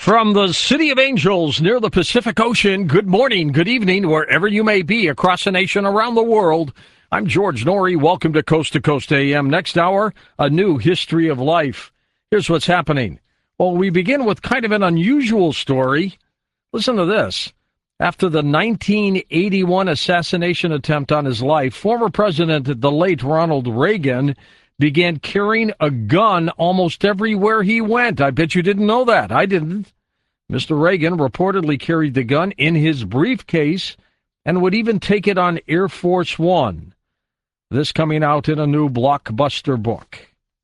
From the City of Angels near the Pacific Ocean, good morning, good evening, wherever you may be across the nation, around the world. I'm George Noory. Welcome to Coast AM. Next hour, a new history of life. Here's what's happening. Well, we begin with kind of an unusual story. Listen to this. After the 1981 assassination attempt on his life, former President, the late Ronald Reagan, began carrying a gun almost everywhere he went. I bet you didn't know that. I didn't. Mr. Reagan reportedly carried the gun in his briefcase and would even take it on Air Force One. This coming out in a new blockbuster book.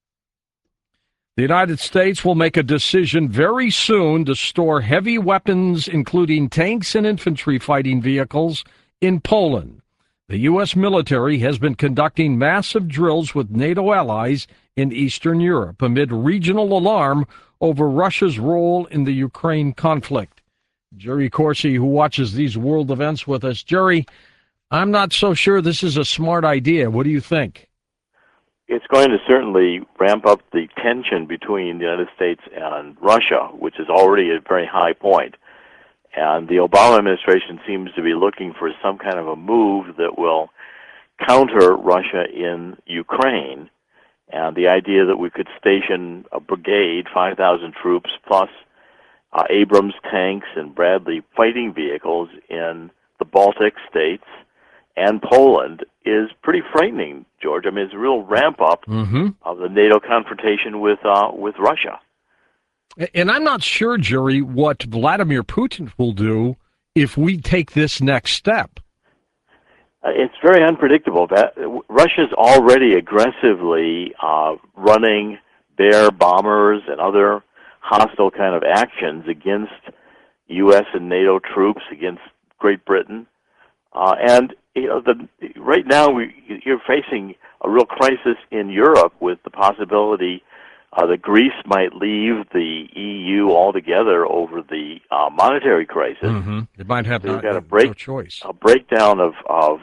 The United States will make a decision very soon to store heavy weapons, including tanks and infantry fighting vehicles, in Poland. The U.S. military has been conducting massive drills with NATO allies in Eastern Europe amid regional alarm over Russia's role in the Ukraine conflict. Jerry Corsi, who watches these world events with us. Jerry, I'm not so sure this is a smart idea. What do you think? It's going to certainly ramp up the tension between the United States and Russia, which is already at a very high point. And the Obama administration seems to be looking for some kind of a move that will counter Russia in Ukraine. And the idea that we could station a brigade, 5,000 troops, plus Abrams tanks and Bradley fighting vehicles in the Baltic states and Poland is pretty frightening, George. I mean, it's a real ramp-up of the NATO confrontation with Russia. And I'm not sure, Jerry, what Vladimir Putin will do if we take this next step. It's very unpredictable. Russia's already aggressively running their bombers and other hostile kind of actions against U.S. and NATO troops, against Great Britain. And right now you're facing a real crisis in Europe with the possibility that Greece might leave the EU altogether over the monetary crisis. It might have no choice. A breakdown of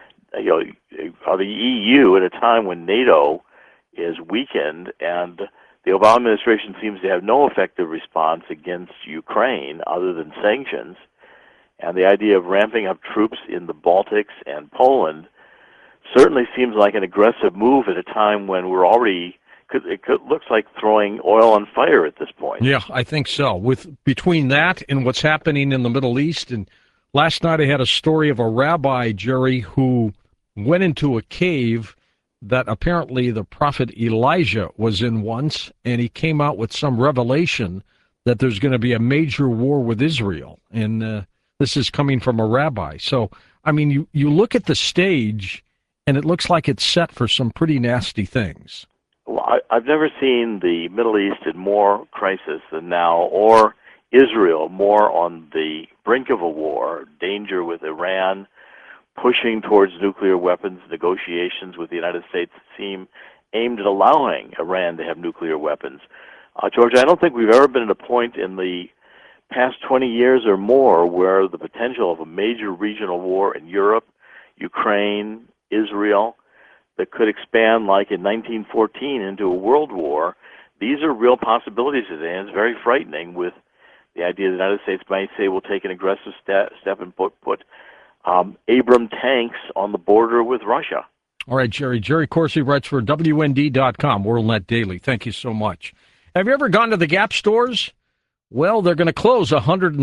the EU at a time when NATO is weakened, and the Obama administration seems to have no effective response against Ukraine other than sanctions. And the idea of ramping up troops in the Baltics and Poland certainly seems like an aggressive move at a time when we're already, looks like throwing oil on fire at this point. Yeah, I think so. Between that and what's happening in the Middle East, and last night I had a story of a rabbi, Jerry, who went into a cave that apparently the prophet Elijah was in once, and he came out with some revelation that there's going to be a major war with Israel. And this is coming from a rabbi. So, I mean, you look at the stage, and it looks like it's set for some pretty nasty things. Well, I've never seen the Middle East in more crisis than now, or Israel more on the brink of a war, danger with Iran, pushing towards nuclear weapons. Negotiations with the United States seem aimed at allowing Iran to have nuclear weapons. George, I don't think we've ever been at a point in the past 20 years or more where the potential of a major regional war in Europe, Ukraine, Israel, that could expand like in 1914 into a world war. These are real possibilities today, and it's very frightening with the idea the United States might say we'll take an aggressive step and put Abrams tanks on the border with Russia. All right, Jerry. Jerry Corsi writes for WND.com, WorldNet Daily. Thank you so much. Have you ever gone to the Gap stores? Well, they're going to close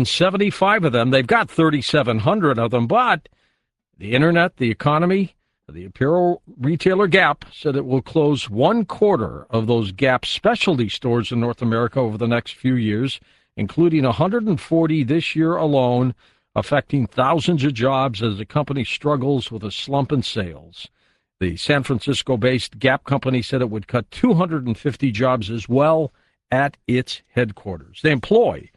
175 of them. They've got 3,700 of them, but the internet, the economy, the apparel retailer Gap said it will close 1/4 of those Gap specialty stores in North America over the next few years, including 140 this year alone, affecting thousands of jobs as the company struggles with a slump in sales. The San Francisco-based Gap company said it would cut 250 jobs as well at its headquarters. They employ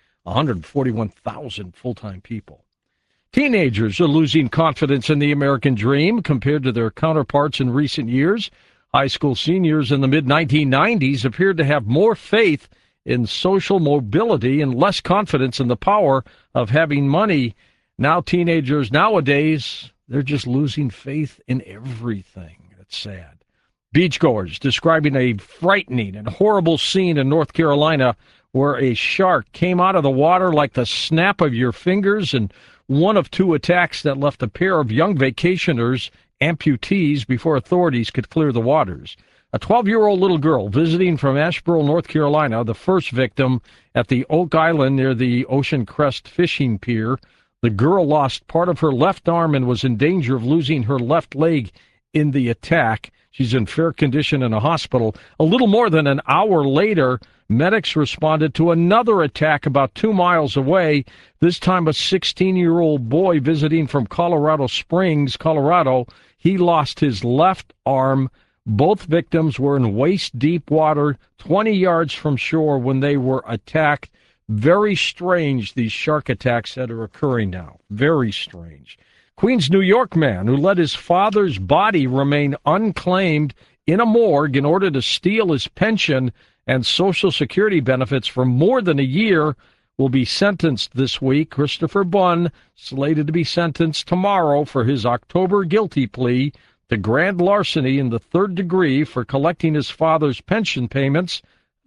141,000 full-time people. Teenagers are losing confidence in the American dream compared to their counterparts in recent years. High school seniors in the mid-1990s appeared to have more faith in social mobility and less confidence in the power of having money. Now teenagers nowadays, they're just losing faith in everything. It's sad. Beachgoers describing a frightening and horrible scene in North Carolina where a shark came out of the water like the snap of your fingers, and one of two attacks that left a pair of young vacationers amputees before authorities could clear the waters. A 12-year-old little girl visiting from Asheboro, North Carolina, the first victim at the Oak Island near the Ocean Crest fishing pier. The girl lost part of her left arm and was in danger of losing her left leg in the attack. She's in fair condition in a hospital. A little more than an hour later, medics responded to another attack about 2 miles away, this time a 16-year-old boy visiting from Colorado Springs, Colorado. He lost his left arm. Both victims were in waist-deep water, 20 yards from shore when they were attacked. Very strange, these shark attacks that are occurring now. Very strange. Queens, New York man who let his father's body remain unclaimed in a morgue in order to steal his pension and Social Security benefits for more than a year will be sentenced this week. Christopher Bunn, slated to be sentenced tomorrow for his October guilty plea to grand larceny in the third degree for collecting his father's pension payments,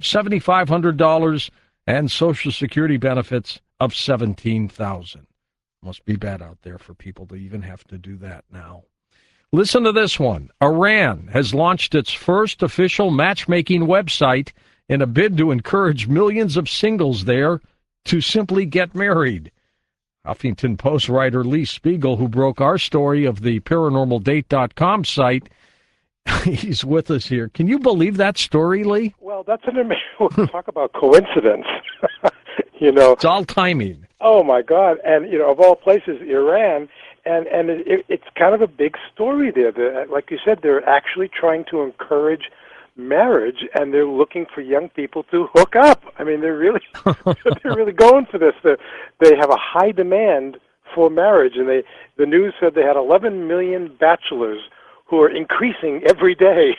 $7,500, and Social Security benefits of $17,000. Must be bad out there for people to even have to do that now. Listen to this one. Iran has launched its first official matchmaking website in a bid to encourage millions of singles there to simply get married. Huffington Post writer Lee Spiegel, who broke our story of the paranormaldate.com site, he's with us here. Can you believe that story, Lee? Well, that's an amazing talk about coincidence. It's all timing. Oh my God! And of all places, Iran, and it's kind of a big story there. Like you said, they're actually trying to encourage marriage, and they're looking for young people to hook up. I mean, they're really going for this. They have a high demand for marriage, and the news said they had 11 million bachelors who are increasing every day.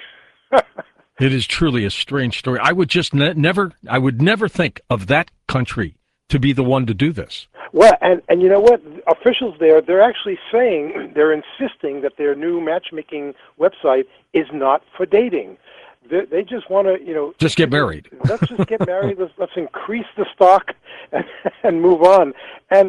It is truly a strange story. I would just never think of that country to be the one to do this. Well, and you know what? Officials there, they're actually saying, they're insisting that their new matchmaking website is not for dating. They just want to, just get married. Let's just get married. Let's increase the stock and move on. And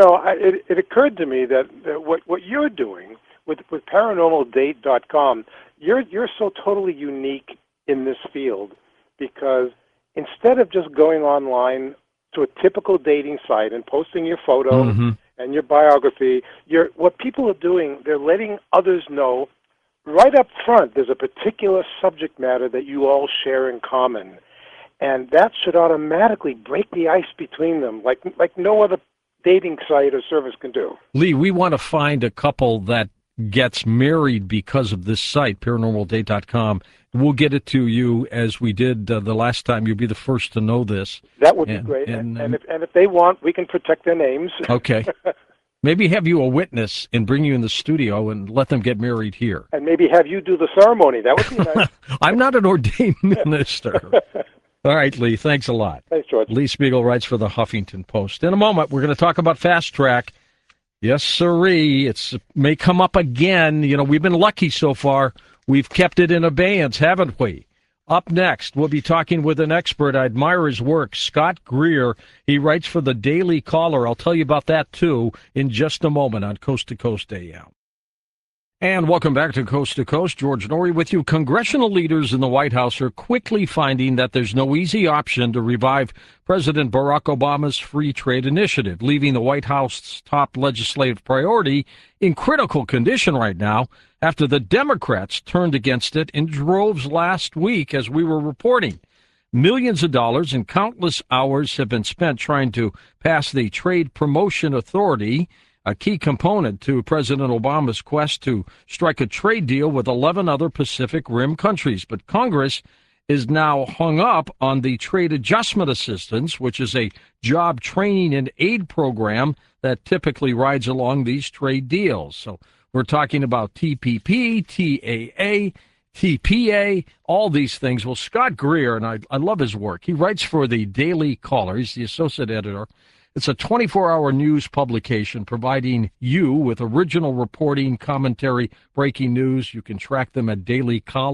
it occurred to me that what you're doing with paranormaldate.com, you're so totally unique in this field, because instead of just going online to a typical dating site and posting your photo and your biography, what people are doing, they're letting others know right up front there's a particular subject matter that you all share in common, and that should automatically break the ice between them like no other dating site or service can do. Lee, we want to find a couple that gets married because of this site, paranormaldate.com. We'll get it to you as we did the last time. You'll be the first to know this. That would be great. And if they want, we can protect their names. Okay. Maybe have you a witness and bring you in the studio and let them get married here. And maybe have you do the ceremony. That would be nice. I'm not an ordained minister. All right, Lee, thanks a lot. Thanks, George. Lee Spiegel writes for the Huffington Post. In a moment, we're going to talk about Fast Track. Yes, sirree. It may come up again. We've been lucky so far. We've kept it in abeyance, haven't we? Up next, we'll be talking with an expert. I admire his work, Scott Greer. He writes for the Daily Caller. I'll tell you about that, too, in just a moment on Coast to Coast AM. And welcome back to Coast to Coast. George Norrie with you. Congressional leaders in the White House are quickly finding that there's no easy option to revive President Barack Obama's free trade initiative, leaving the White House's top legislative priority in critical condition right now after the Democrats turned against it in droves last week, as we were reporting. Millions of dollars and countless hours have been spent trying to pass the Trade Promotion Authority, a key component to President Obama's quest to strike a trade deal with 11 other Pacific Rim countries. But Congress is now hung up on the Trade Adjustment Assistance, which is a job training and aid program that typically rides along these trade deals. So we're talking about TPP, TAA, TPA, all these things. Well, Scott Greer, and I love his work. He writes for the Daily Caller. He's the associate editor. It's a 24-hour news publication providing you with original reporting, commentary, breaking news. You can track them at dailycaller.com.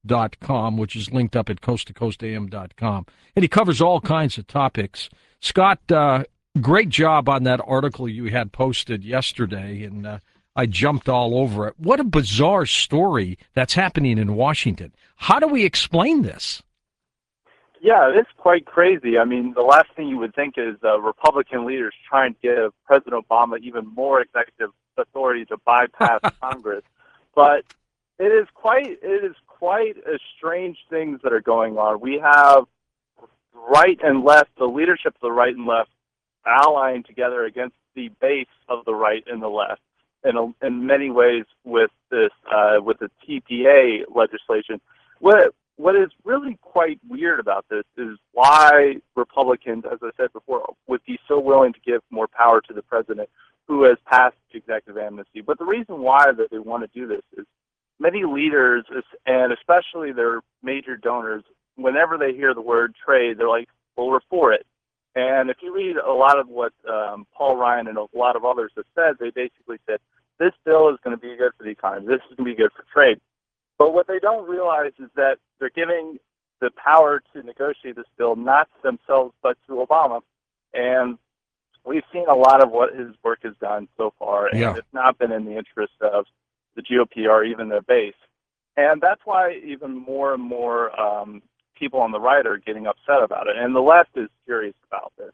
coasttocoastam.com, which is linked up at coasttocoastam.com. And he covers all kinds of topics. Scott, great job on that article you had posted yesterday, and I jumped all over it. What a bizarre story that's happening in Washington. How do we explain this? Yeah, it's quite crazy. I mean, the last thing you would think is Republican leaders trying to give President Obama even more executive authority to bypass Congress. But it is quite a strange things that are going on. We have right and left, the leadership of the right and left, allying together against the base of the right and the left. In many ways, with this with the TPA legislation, what is really quite weird about this is why Republicans, as I said before, would be so willing to give more power to the president who has passed executive amnesty. But the reason why that they want to do this is many leaders, and especially their major donors, whenever they hear the word trade, they're like, well, we're for it. And if you read a lot of what Paul Ryan and a lot of others have said, they basically said, this bill is going to be good for the economy. This is going to be good for trade. But what they don't realize is that they're giving the power to negotiate this bill not to themselves but to Obama. And we've seen a lot of what his work has done so far, and it's not been in the interest of the GOP or even their base. And that's why even more and more people on the right are getting upset about it. And the left is furious about this.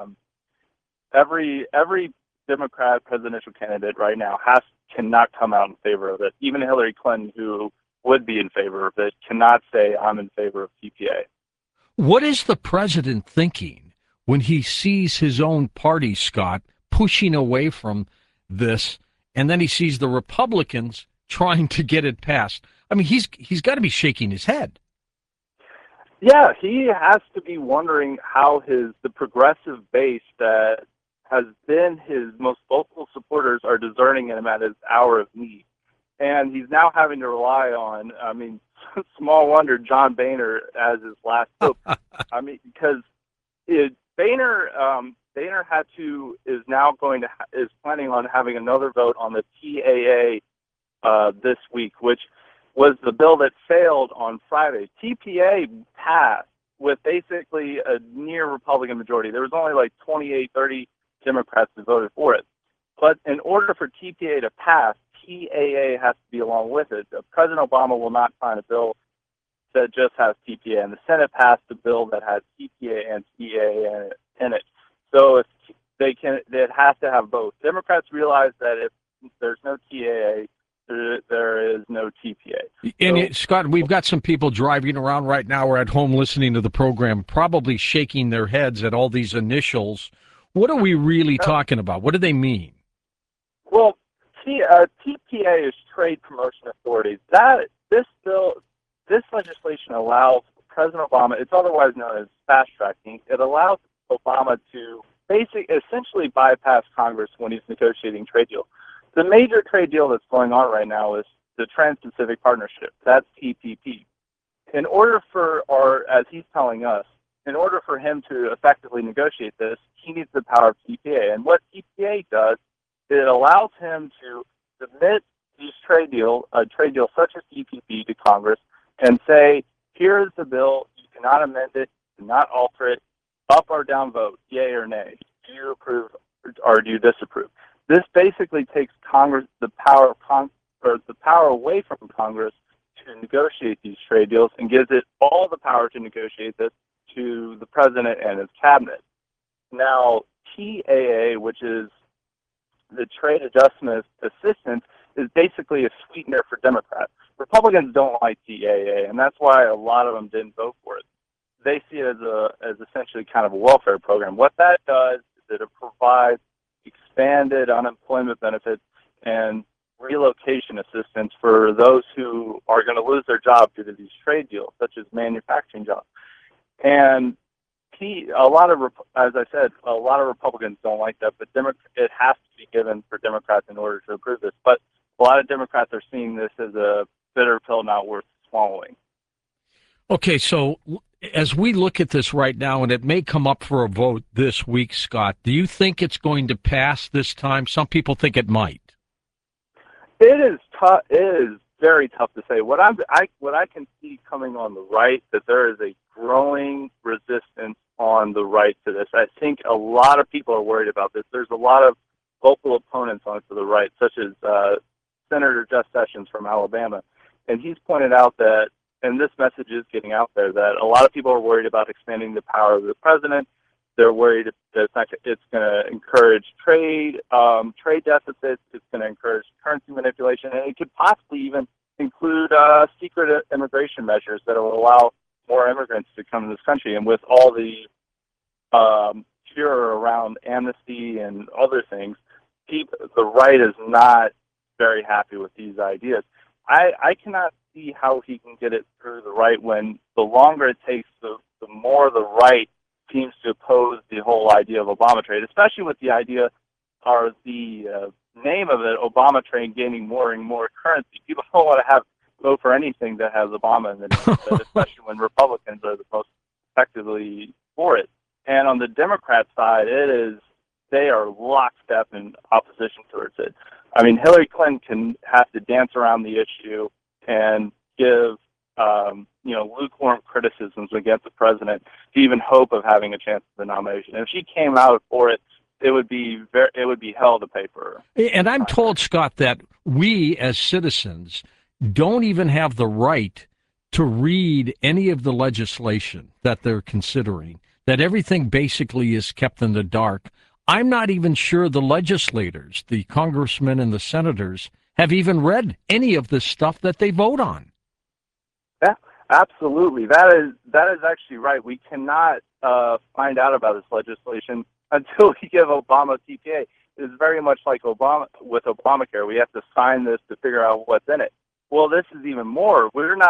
Every Democrat presidential candidate right now cannot come out in favor of it. Even Hillary Clinton, who would be in favor of it, cannot say, I'm in favor of TPA. What is the president thinking when he sees his own party, Scott, pushing away from this, and then he sees the Republicans trying to get it passed? I mean, he's got to be shaking his head. Yeah, he has to be wondering how the progressive base that has been his most vocal supporters are discerning him at his hour of need. And he's now having to rely on, I mean, small wonder John Boehner as his last hope. I mean, because Boehner is planning on having another vote on the TAA this week, which was the bill that failed on Friday. TPA passed with basically a near Republican majority. There was only like 28, 30 Democrats that voted for it. But in order for TPA to pass, TAA has to be along with it. President Obama will not sign a bill that just has TPA, and the Senate passed a bill that has TPA and TAA in it. So if it has to have both. Democrats realize that if there's no TAA, there is no TPA. And Scott, we've got some people driving around right now or at home listening to the program, probably shaking their heads at all these initials. What are we really talking about? What do they mean? Well, TPA is Trade Promotion Authority. This legislation allows President Obama, it's otherwise known as fast tracking, it allows Obama to essentially bypass Congress when he's negotiating trade deals. The major trade deal that's going on right now is the Trans-Pacific Partnership. That's TPP. In order for, or as he's telling us, in order for him to effectively negotiate this, he needs the power of TPA. And what TPA does, it allows him to submit these trade deals such as TPP to Congress and say, here is the bill, you cannot amend it, you cannot alter it, up or down vote, yay or nay. Do you approve or do you disapprove? This basically takes Congress the power away from Congress to negotiate these trade deals and gives it all the power to negotiate this to the president and his cabinet. Now, TAA, which is the Trade Adjustment Assistance, is basically a sweetener for Democrats. Republicans don't like TAA, and that's why a lot of them didn't vote for it. They see it as essentially kind of a welfare program. What that does is that it provides expanded unemployment benefits and relocation assistance for those who are going to lose their job due to these trade deals, such as manufacturing jobs. And as I said, a lot of Republicans don't like that, but it has to be given for Democrats in order to approve this. But a lot of Democrats are seeing this as a bitter pill not worth swallowing. Okay, so as we look at this right now, and it may come up for a vote this week, Scott, do you think it's going to pass this time? Some people think it might. It is very tough to say. What I can see coming on the right, that there is a growing resistance on the right to this. I think a lot of people are worried about this. There's a lot of vocal opponents on to the right, such as Senator Jeff Sessions from Alabama, and he's pointed out that, and this message is getting out there, that a lot of people are worried about expanding the power of the president. They're worried that it's going to encourage trade deficits. It's going to encourage currency manipulation, and it could possibly even include secret immigration measures that will allow more immigrants to come to this country. And with all the furor around amnesty and other things, the right is not very happy with these ideas. I cannot see how he can get it through the right when the longer it takes, the more the right seems to oppose the whole idea of Obama trade, especially with the idea or the name of it, Obama trade, gaining more and more currency. People don't want to vote for anything that has Obama in the name, especially when Republicans are the most effectively for it. And on the Democrat side, they are lockstep in opposition towards it. I mean, Hillary Clinton has to dance around the issue and give lukewarm criticisms against the president to even hope of having a chance at the nomination. And if she came out for it, it would be hell to pay for her. And I'm told, Scott, that we as citizens don't even have the right to read any of the legislation that they're considering, that everything basically is kept in the dark. I'm not even sure the legislators, the congressmen and the senators, have even read any of the stuff that they vote on. Yeah, absolutely. That is actually right. We cannot find out about this legislation until we give Obama TPA. It's very much like Obama with Obamacare. We have to sign this to figure out what's in it. Well, this is even more.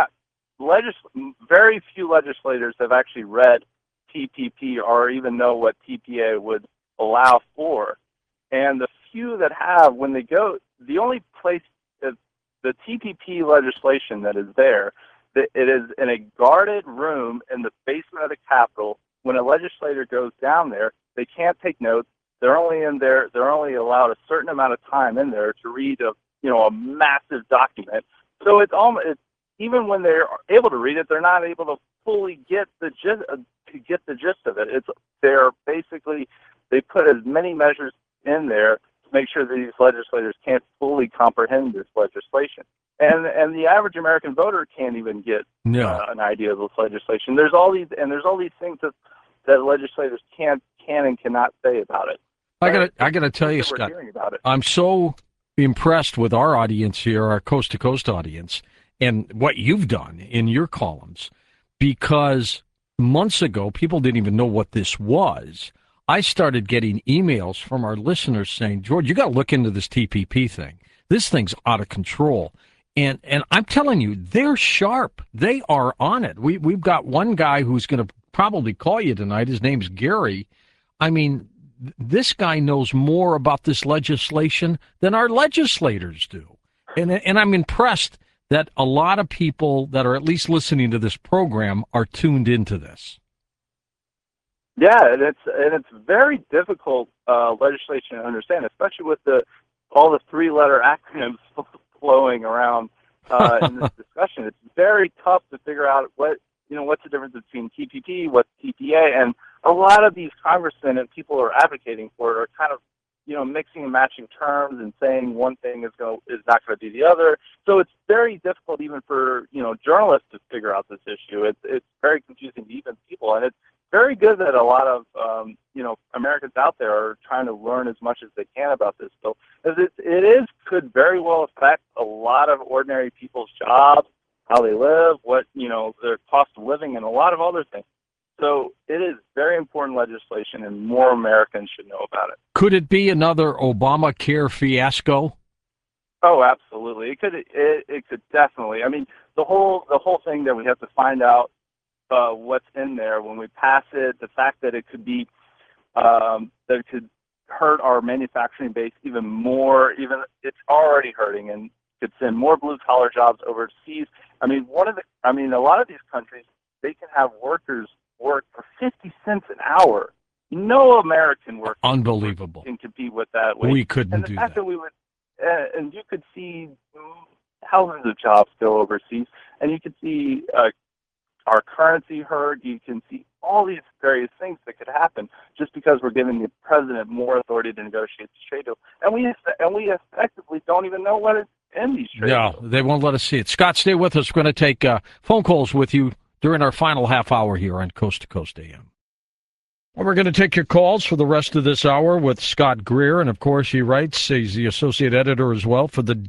Very few legislators have actually read TPP or even know what TPA would allow for. And the few that have, when they go, the only place that the TPP legislation that is there, it is in a guarded room in the basement of the Capitol. When a legislator goes down there, they can't take notes. They're only in there. They're only allowed a certain amount of time in there to read a massive document. So it's even when they're able to read it, they're not able to fully get the gist of it. They're basically, they put as many measures in there to make sure that these legislators can't fully comprehend this legislation. And the average American voter can't even get an idea of this legislation. There's all these things that legislators can and cannot say about it. I gotta tell you, Scott, I'm so impressed with our audience here, our coast to coast audience, and what you've done in your columns, because months ago people didn't even know what this was. I started getting emails from our listeners saying, George, you got to look into this TPP thing. This thing's out of control. And I'm telling you, they're sharp. They are on it. We've got one guy who's going to probably call you tonight. His name's Gary. I mean, this guy knows more about this legislation than our legislators do. And I'm impressed that a lot of people that are at least listening to this program are tuned into this. Yeah, and it's very difficult legislation to understand, especially with all the three-letter acronyms flowing around in this discussion. It's very tough to figure out what's the difference between TPP, what's TPA, and a lot of these congressmen and people who are advocating for it are kind of mixing and matching terms and saying one thing is not going to be the other. So it's very difficult even for journalists to figure out this issue. It's very confusing to even people, and it's very good that a lot of Americans out there are trying to learn as much as they can about this bill, because it could very well affect a lot of ordinary people's jobs, how they live, what their cost of living, and a lot of other things. So it is very important legislation, and more Americans should know about it. Could it be another Obamacare fiasco? Oh, absolutely. It could definitely. I mean, the whole thing that we have to find out what's in there when we pass it, the fact that it could be that it could hurt our manufacturing base even more. Even it's already hurting, and could send more blue collar jobs overseas. I mean, a lot of these countries, they can have workers work for 50 cents an hour. No American worker unbelievable can compete with that. We couldn't and the do fact that. that we would, and you could see thousands of jobs go overseas, and you can see our currency hurt. You can see all these various things that could happen just because we're giving the president more authority to negotiate the trade deal, and we effectively don't even know what is in these trade deals. No, they won't let us see it. Scott, stay with us. We're going to take phone calls with you during our final half hour here on Coast to Coast AM. Well, we're going to take your calls for the rest of this hour with Scott Greer, and of course he writes, he's the associate editor as well for the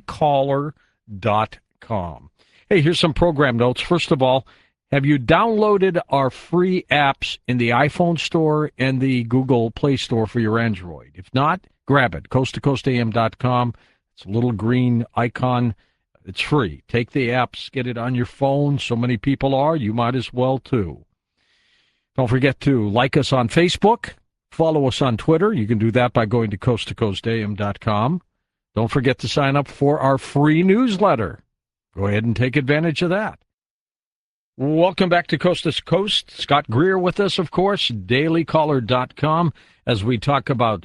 dailycaller.com. Hey, here's some program notes. First of all, have you downloaded our free apps in the iPhone store and the Google Play Store for your Android? If not, grab it, coasttocoastam.com. It's a little green icon. It's free. Take the apps, get it on your phone. So many people are, you might as well too. Don't forget to like us on Facebook, follow us on Twitter. You can do that by going to coasttocoastam.com. Don't forget to sign up for our free newsletter. Go ahead and take advantage of that. Welcome back to Coast to Coast. Scott Greer with us, of course, dailycaller.com, as we talk about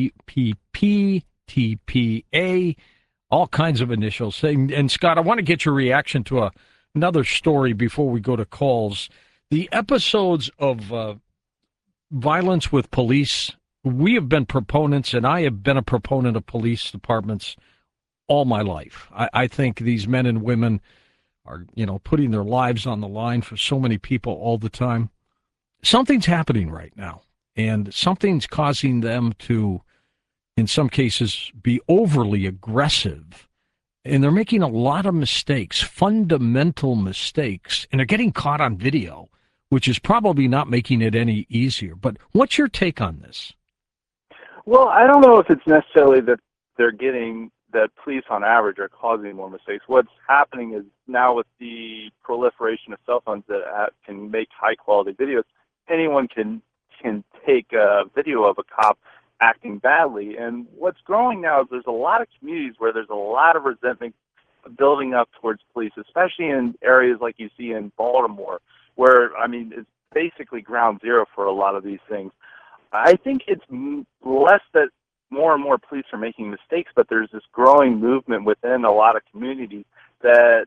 TPP, TPA, all kinds of initials. And Scott, I want to get your reaction to another story before we go to calls. The episodes of violence with police, we have been proponents, and I have been a proponent of police departments all my life. I think these men and women are, putting their lives on the line for so many people all the time. Something's happening right now, and something's causing them to, in some cases, be overly aggressive. And they're making a lot of mistakes, fundamental mistakes, and they're getting caught on video, which is probably not making it any easier. But what's your take on this? Well, I don't know if it's necessarily that that police on average are causing more mistakes. What's happening is now with the proliferation of cell phones that can make high-quality videos, anyone can take a video of a cop acting badly. And what's growing now is there's a lot of communities where there's a lot of resentment building up towards police, especially in areas like you see in Baltimore, where, it's basically ground zero for a lot of these things. I think it's less that more and more police are making mistakes, but there's this growing movement within a lot of communities that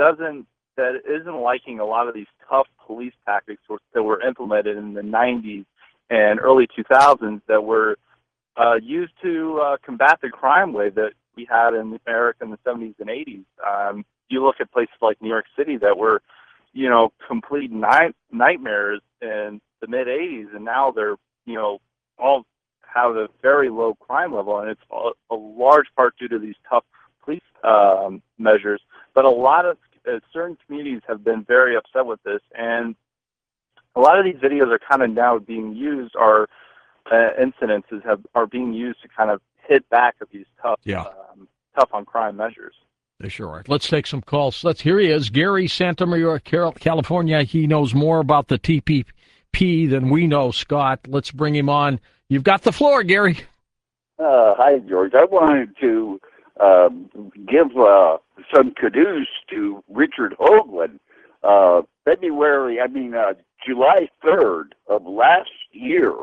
isn't liking a lot of these tough police tactics that were implemented in the 90s and early 2000s that were used to combat the crime wave that we had in America in the 70s and 80s. You look at places like New York City that were, complete nightmares in the mid 80s, and now they're, all have a very low crime level, and it's a large part due to these tough police measures. But a lot of certain communities have been very upset with this, and a lot of these videos are kind of now being used, or incidences are being used to kind of hit back at these tough on crime measures. They sure are. Let's take some calls. Here he is, Gary, Santa Maria, California. He knows more about the TPP than we know, Scott. Let's bring him on. You've got the floor, Gary. Hi, George. I wanted to give some kudos to Richard Hoagland. July 3rd of last year,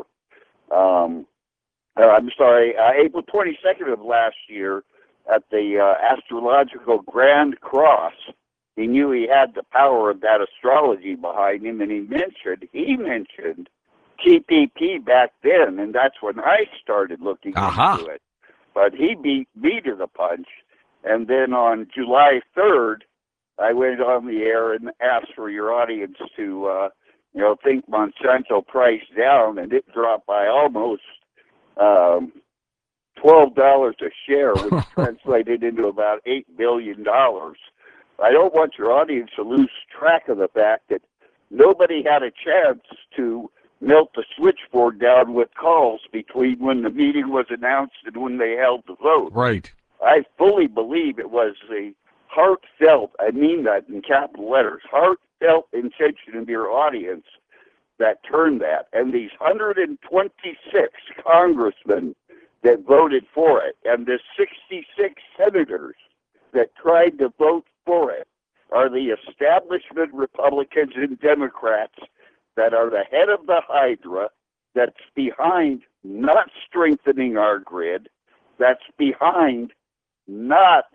April 22nd of last year, at the Astrological Grand Cross, he knew he had the power of that astrology behind him, and he mentioned TPP back then, and that's when I started looking into it. But he beat me to the punch, and then on July 3rd, I went on the air and asked for your audience to, think Monsanto price down, and it dropped by almost $12 a share, which translated into about $8 billion. I don't want your audience to lose track of the fact that nobody had a chance to melt the switchboard down with calls between when the meeting was announced and when they held the vote. Right. I fully believe it was the heartfelt, I mean that in capital letters, heartfelt intention of your audience that turned that. And these 126 congressmen that voted for it and the 66 senators that tried to vote for it are the establishment Republicans and Democrats that are the head of the Hydra, that's behind not strengthening our grid, that's behind not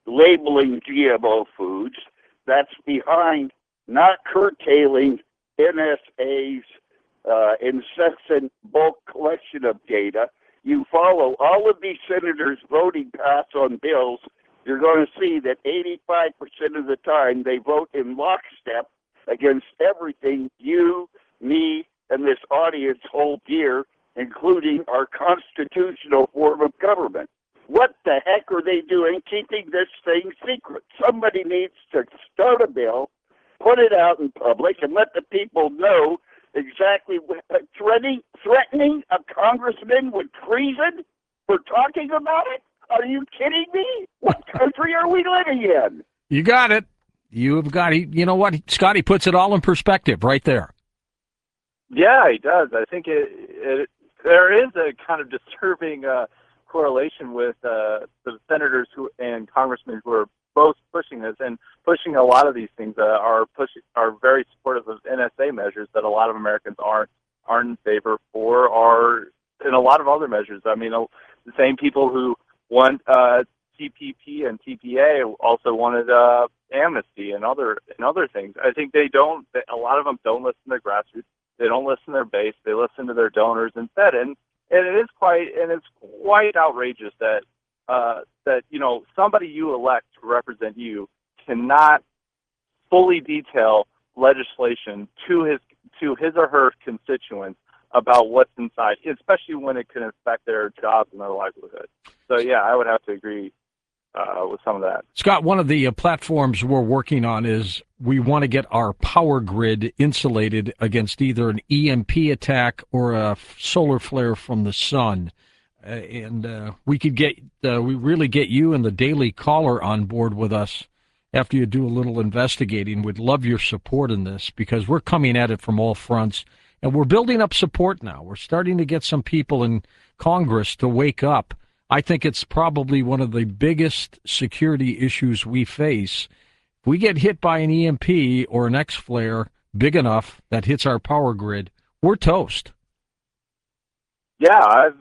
labeling GMO foods. That's behind not curtailing NSA's incessant bulk collection of data. You follow all of these senators voting pass on bills, you're going to see that 85% of the time they vote in lockstep against everything you, me, and this audience hold dear, including our constitutional form of government. What the heck are they doing keeping this thing secret? Somebody needs to start a bill, put it out in public, and let the people know exactly what, threatening a congressman with treason for talking about it? Are you kidding me? What country are we living in? You got it. You've got it. You know what, Scott? He puts it all in perspective right there. Yeah, he does. I think there is a kind of disturbing correlation with the senators and congressmen who are both pushing this and pushing a lot of these things are very supportive of NSA measures that a lot of Americans aren't in favor for, or in a lot of other measures. I mean, the same people who want TPP and TPA also wanted amnesty and other things. I think a lot of them don't listen to their grassroots. They don't listen to their base. They listen to their donors instead. And it's quite outrageous that somebody you elect to represent you cannot fully detail legislation to his or her constituents about what's inside, especially when it can affect their jobs and their livelihood. So yeah, I would have to agree with some of that. Scott, one of the platforms we're working on is we want to get our power grid insulated against either an EMP attack or a solar flare from the sun. We really get you and the Daily Caller on board with us after you do a little investigating. We'd love your support in this because we're coming at it from all fronts, and we're building up support now. We're starting to get some people in Congress to wake up. I think it's probably one of the biggest security issues we face. If we get hit by an EMP or an X flare big enough that hits our power grid, we're toast. Yeah,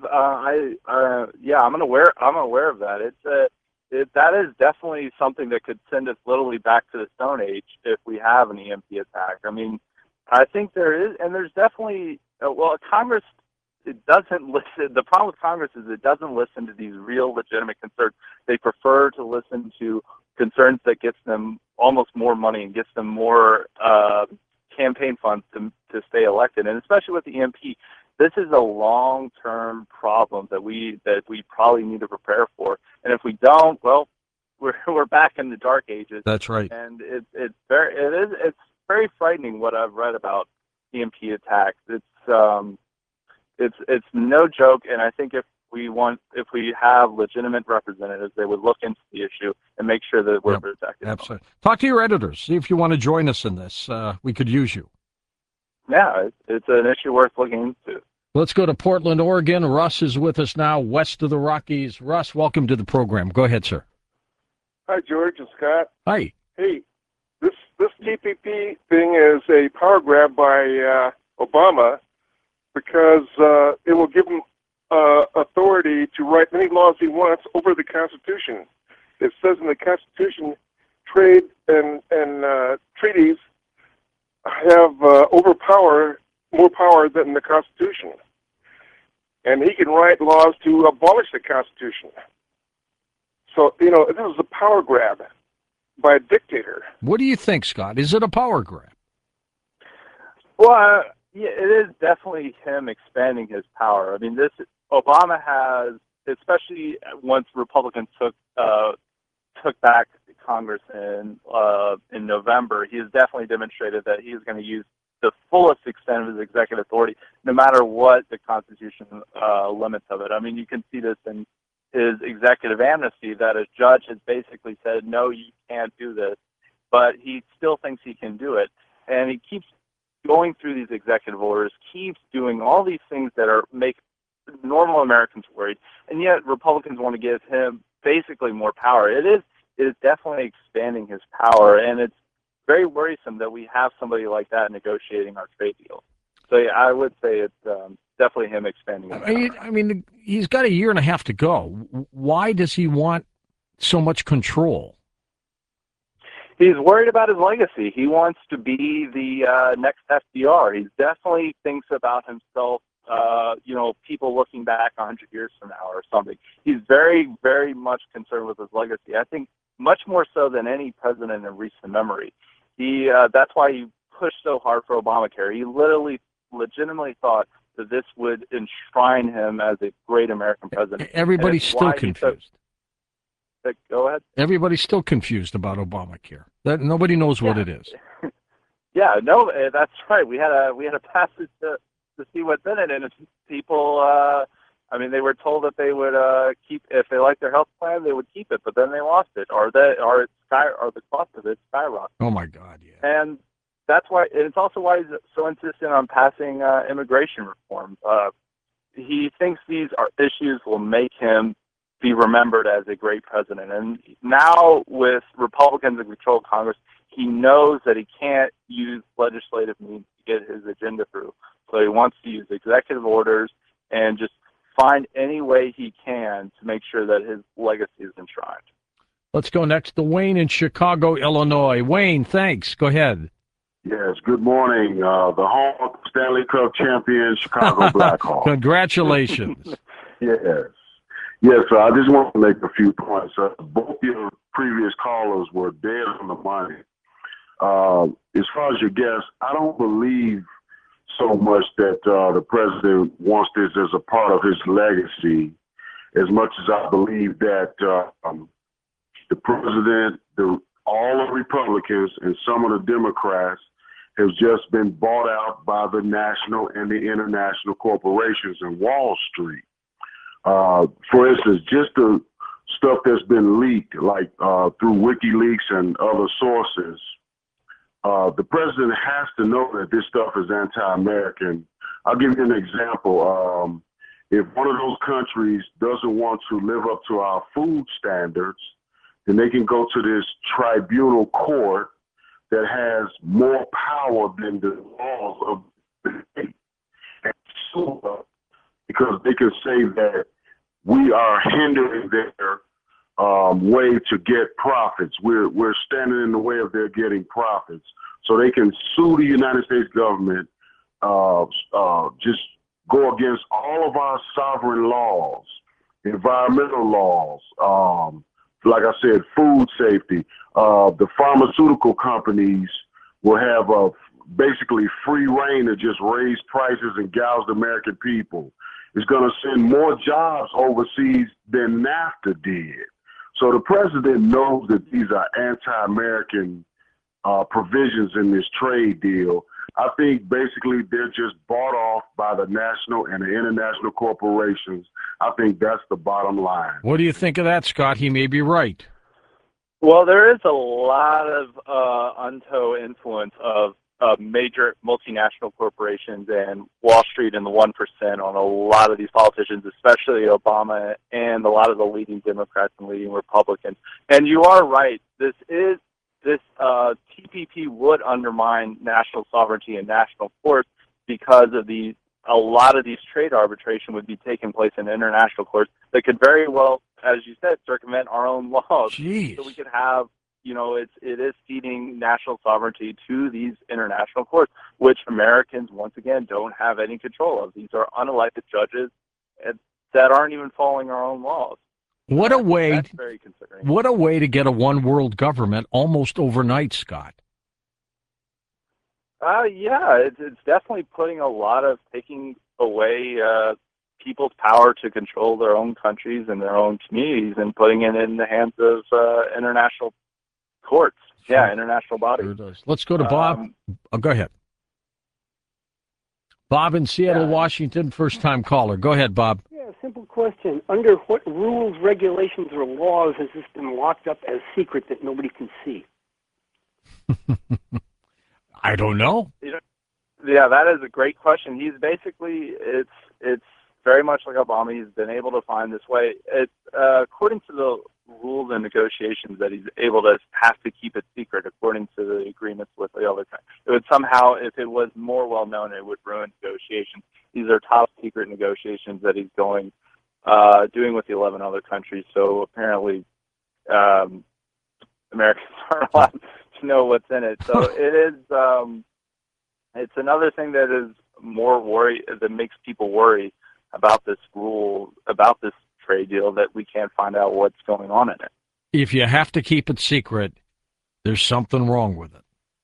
I'm aware of that. That is definitely something that could send us literally back to the Stone Age if we have an EMP attack. I mean, I think there is, and there's definitely Congress. It doesn't listen. The problem with Congress is it doesn't listen to these real legitimate concerns. They prefer to listen to concerns that gets them almost more money and gets them more campaign funds to stay elected. And especially with the EMP, this is a long-term problem that we probably need to prepare for. And if we don't, well, we're back in the dark ages. That's right. And it's very frightening what I've read about EMP attacks. It's no joke, and I think if we have legitimate representatives, they would look into the issue and make sure that we're protected. Absolutely. Talk to your editors. See if you want to join us in this. We could use you. Yeah, it's an issue worth looking into. Let's go to Portland, Oregon. Russ is with us now, west of the Rockies. Russ, welcome to the program. Go ahead, sir. Hi, George and Scott. Hi. Hey, this TPP thing is a power grab by Obama because it will give him authority to write any laws he wants over the Constitution. It says in the Constitution, trade and treaties have more power than the Constitution. And he can write laws to abolish the Constitution. So, this is a power grab by a dictator. What do you think, Scott? Is it a power grab? Well, yeah, it is definitely him expanding his power. I mean, Obama has, especially once Republicans took back Congress in November, he has definitely demonstrated that he is going to use the fullest extent of his executive authority, no matter what the Constitution limits of it. I mean, you can see this in his executive amnesty, that a judge has basically said, no, you can't do this, but he still thinks he can do it. And he keeps going through these executive orders, keeps doing all these things that make normal Americans worried, and yet Republicans want to give him basically more power. It is definitely expanding his power, and it's very worrisome that we have somebody like that negotiating our trade deal. So yeah, I would say it's definitely him expanding his power. I mean, he's got a year and a half to go. Why does he want so much control? He's worried about his legacy. He wants to be the next FDR. He definitely thinks about himself, people looking back 100 years from now or something. He's very, very much concerned with his legacy. I think much more so than any president in recent memory. That's why he pushed so hard for Obamacare. He legitimately thought that this would enshrine him as a great American president. Everybody's still confused. Go ahead. Everybody's still confused about Obamacare. Nobody knows what it is. Yeah, no, that's right. We had a passage to see what's in it, and it's people. They were told that they would keep, if they liked their health plan, they would keep it, but then they lost it, or the cost of it skyrocketed. Oh my God! Yeah. And that's why. And it's also why he's so insistent on passing immigration reform. He thinks these issues will make him be remembered as a great president. And now with Republicans in control of Congress, he knows that he can't use legislative means to get his agenda through. So he wants to use executive orders and just find any way he can to make sure that his legacy is enshrined. Let's go next to Wayne in Chicago, Illinois. Wayne, thanks. Go ahead. Yes, good morning. The home Stanley Cup champion Chicago Blackhawks. Congratulations. Yes, I just want to make a few points. Both your previous callers were dead on the money. As far as your guess, I don't believe so much that the president wants this as a part of his legacy, as much as I believe that the president, all the Republicans, and some of the Democrats have just been bought out by the national and the international corporations in Wall Street. For instance, just the stuff that's been leaked, like through WikiLeaks and other sources, the president has to know that this stuff is anti-American. I'll give you an example. If one of those countries doesn't want to live up to our food standards, then they can go to this tribunal court that has more power than the laws of the state, and sue them, because they can say that we are hindering their way to get profits. We're standing in the way of their getting profits. So they can sue the United States government, just go against all of our sovereign laws, environmental laws, like I said, food safety. The pharmaceutical companies will have basically free reign to just raise prices and gouge the American people. It's going to send more jobs overseas than NAFTA did. So the president knows that these are anti-American provisions in this trade deal. I think basically they're just bought off by the national and the international corporations. I think that's the bottom line. What do you think of that, Scott? He may be right. Well, there is a lot of untold influence of major multinational corporations and Wall Street and the 1% on a lot of these politicians, especially Obama and a lot of the leading Democrats and leading Republicans. And you are right. This TPP would undermine national sovereignty and national courts because of a lot of these trade arbitration would be taking place in international courts that could very well, as you said, circumvent our own laws. Jeez. So we could have, it is ceding national sovereignty to these international courts, which Americans, once again, don't have any control of. These are unelected judges that aren't even following our own laws. What a way! That's very concerning. What a way to get a one world government almost overnight, Scott. Yeah, it's definitely taking away people's power to control their own countries and their own communities and putting it in the hands of international courts. Yeah, international bodies. Sure does. Let's go to Bob. Go ahead. Bob in Seattle, Washington, first-time caller. Go ahead, Bob. Yeah, simple question. Under what rules, regulations, or laws has this been locked up as secret that nobody can see? I don't know. Yeah, that is a great question. He's basically, it's very much like Obama. He's been able to find this way. It's according to the rules and negotiations that he's able to have to keep it secret according to the agreements with the other countries. It would somehow, if it was more well known, it would ruin negotiations. These are top secret negotiations that he's doing with the 11 other countries. So apparently, Americans aren't allowed to know what's in it. So it is. It's another thing that is more worry that makes people worry about this rule, about this trade deal, that we can't find out what's going on in it. If you have to keep it secret, there's something wrong with it.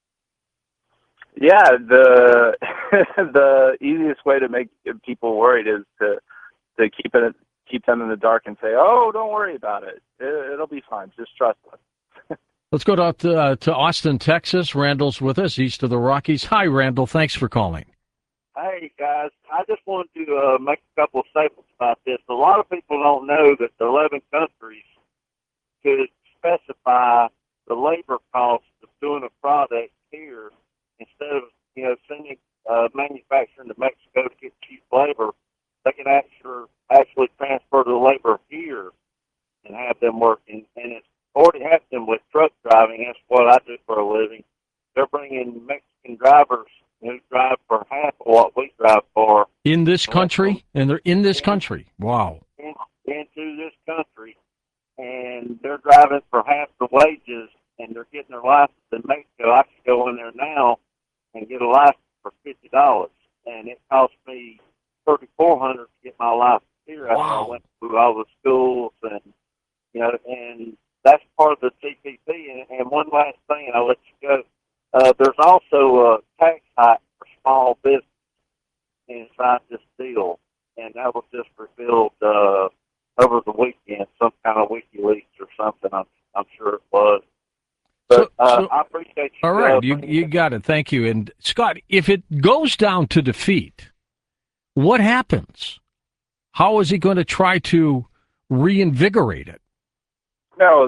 Yeah, the the easiest way to make people worried is to keep them in the dark and say, "Oh, don't worry about it. It'll be fine. Just trust us." Let's go to Austin, Texas. Randall's with us, east of the Rockies. Hi, Randall. Thanks for calling. Hey, guys. I just wanted to make a couple of statements about this. A lot of people don't know that the 11 countries could specify the labor cost of doing a product here instead of, sending manufacturing to Mexico to get cheap labor. They can actually transfer the labor here and have them working. And it's already happening with truck driving. That's what I do for a living. They're bringing Mexican drivers who drive for half of what we drive for. In this country? And they're in this country? Wow. Into this country. And they're driving for half the wages, and they're getting their license in Mexico. I could go in there now and get a license for $50, and it cost me $3,400 to get my license here. After I went through all the schools, and and that's part of the TPP. And one last thing, and I'll let you go. There's also a tax hike for small business inside this deal, and that was just revealed over the weekend, some kind of WikiLeaks or something. I'm sure it was. But I appreciate you. All right, you got it. Thank you. And Scott, if it goes down to defeat, what happens? How is he going to try to reinvigorate it? No,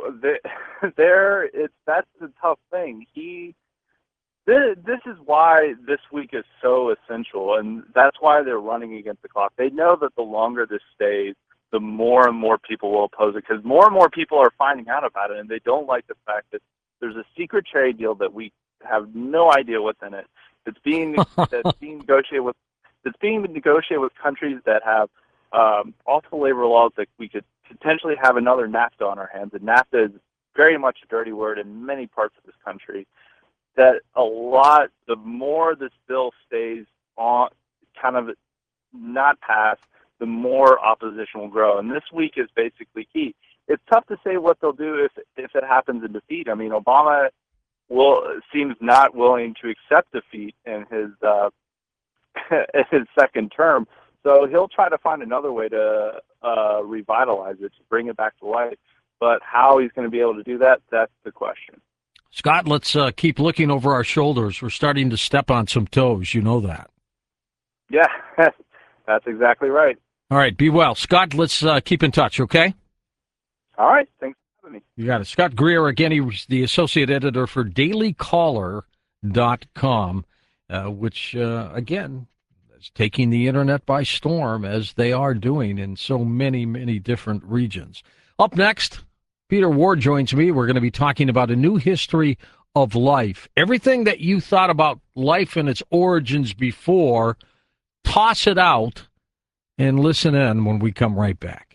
that's the tough thing. This is why this week is so essential, and that's why they're running against the clock. They know that the longer this stays, the more and more people will oppose it, because more and more people are finding out about it, and they don't like the fact that there's a secret trade deal that we have no idea what's in it. It's being negotiated with countries that have awful labor laws that we could potentially have another NAFTA on our hands. And NAFTA is very much a dirty word in many parts of this country. That the more this bill stays on, kind of not passed, the more opposition will grow. And this week is basically key. It's tough to say what they'll do if it happens in defeat. I mean, Obama seems not willing to accept defeat in his his second term. So he'll try to find another way to revitalize it, to bring it back to life. But how he's going to be able to do that, that's the question. Scott, let's keep looking over our shoulders. We're starting to step on some toes. You know that. Yeah, that's exactly right. All right, be well. Scott, let's keep in touch, okay? All right, thanks for having me. You got it. Scott Greer, again, he was the associate editor for dailycaller.com, which, again, is taking the internet by storm, as they are doing in so many, many different regions. Up next, Peter Ward joins me. We're going to be talking about a new history of life. Everything that you thought about life and its origins before, toss it out and listen in when we come right back.